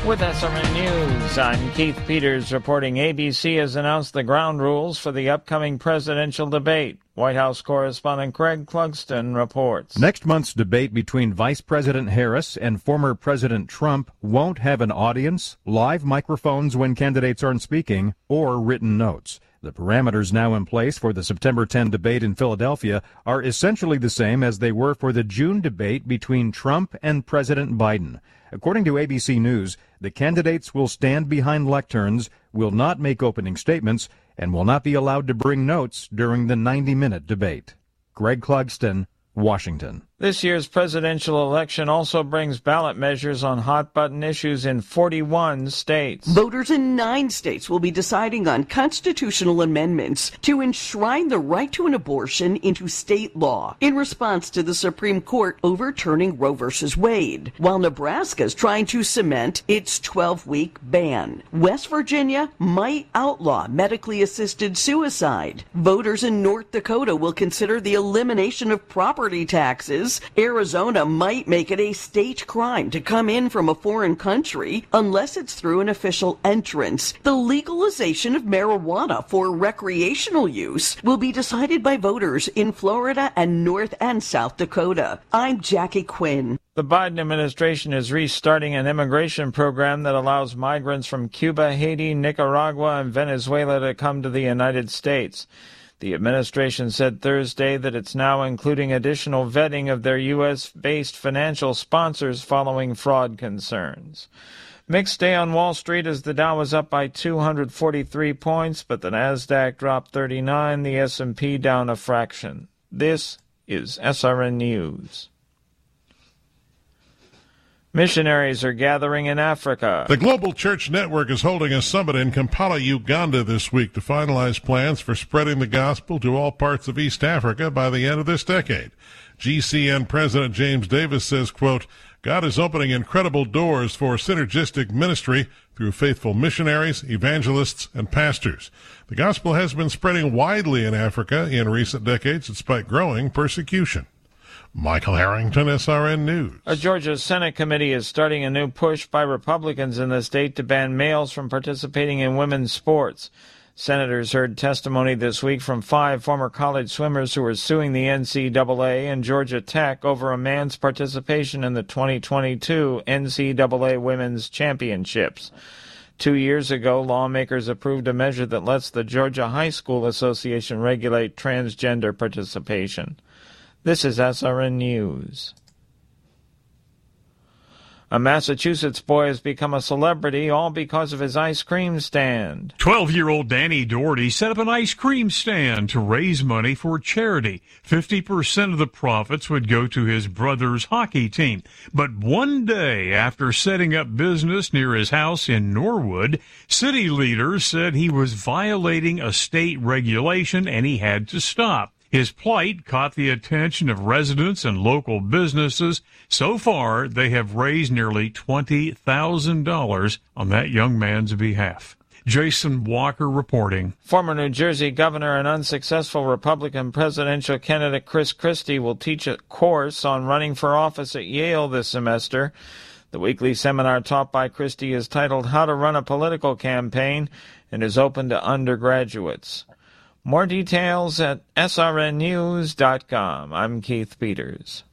With SRN News, I'm Keith Peters reporting ABC has announced the ground rules for the upcoming presidential debate. White House correspondent Craig Clugston reports. Next month's debate between Vice President Harris and former President Trump won't have an audience, live microphones when candidates aren't speaking, or written notes. The parameters now in place for the September 10 debate in Philadelphia are essentially the same as they were for the June debate between Trump and President Biden. According to ABC News, the candidates will stand behind lecterns, will not make opening statements, and will not be allowed to bring notes during the 90-minute debate. Greg Clugston, Washington. This year's presidential election also brings ballot measures on hot-button issues in 41 states. Voters in 9 states will be deciding on constitutional amendments to enshrine the right to an abortion into state law in response to the Supreme Court overturning Roe v. Wade, while Nebraska is trying to cement its 12-week ban. West Virginia might outlaw medically assisted suicide. Voters in North Dakota will consider the elimination of property taxes. Arizona might make it a state crime to come in from a foreign country unless it's through an official entrance. The legalization of marijuana for recreational use will be decided by voters in Florida and North and South Dakota. I'm Jackie Quinn. The Biden administration is restarting an immigration program that allows migrants from Cuba, Haiti, Nicaragua, and Venezuela to come to the United States. The administration said Thursday that it's now including additional vetting of their U.S.-based financial sponsors following fraud concerns. Mixed day on Wall Street as the Dow was up by 243 points, but the Nasdaq dropped 39, the S&P down a fraction. This is SRN News. Missionaries are gathering in Africa. The Global Church Network is holding a summit in Kampala, Uganda this week to finalize plans for spreading the gospel to all parts of East Africa by the end of this decade. GCN President James Davis says, quote, God is opening incredible doors for synergistic ministry through faithful missionaries, evangelists, and pastors. The gospel has been spreading widely in Africa in recent decades despite growing persecution. Michael Harrington, SRN News. A Georgia Senate committee is starting a new push by Republicans in the state to ban males from participating in women's sports. Senators heard testimony this week from 5 former college swimmers who are suing the NCAA and Georgia Tech over a man's participation in the 2022 NCAA Women's Championships. 2 years ago, lawmakers approved a measure that lets the Georgia High School Association regulate transgender participation. This is SRN News. A Massachusetts boy has become a celebrity, all because of his ice cream stand. 12-year-old Danny Doherty set up an ice cream stand to raise money for charity. 50% of the profits would go to his brother's hockey team. But one day after setting up business near his house in Norwood, city leaders said he was violating a state regulation and he had to stop. His plight caught the attention of residents and local businesses. So far, they have raised nearly $20,000 on that young man's behalf. Jason Walker reporting. Former New Jersey governor and unsuccessful Republican presidential candidate Chris Christie will teach a course on running for office at Yale this semester. The weekly seminar taught by Christie is titled How to Run a Political Campaign and is open to undergraduates. More details at srnnews.com. I'm Keith Peters.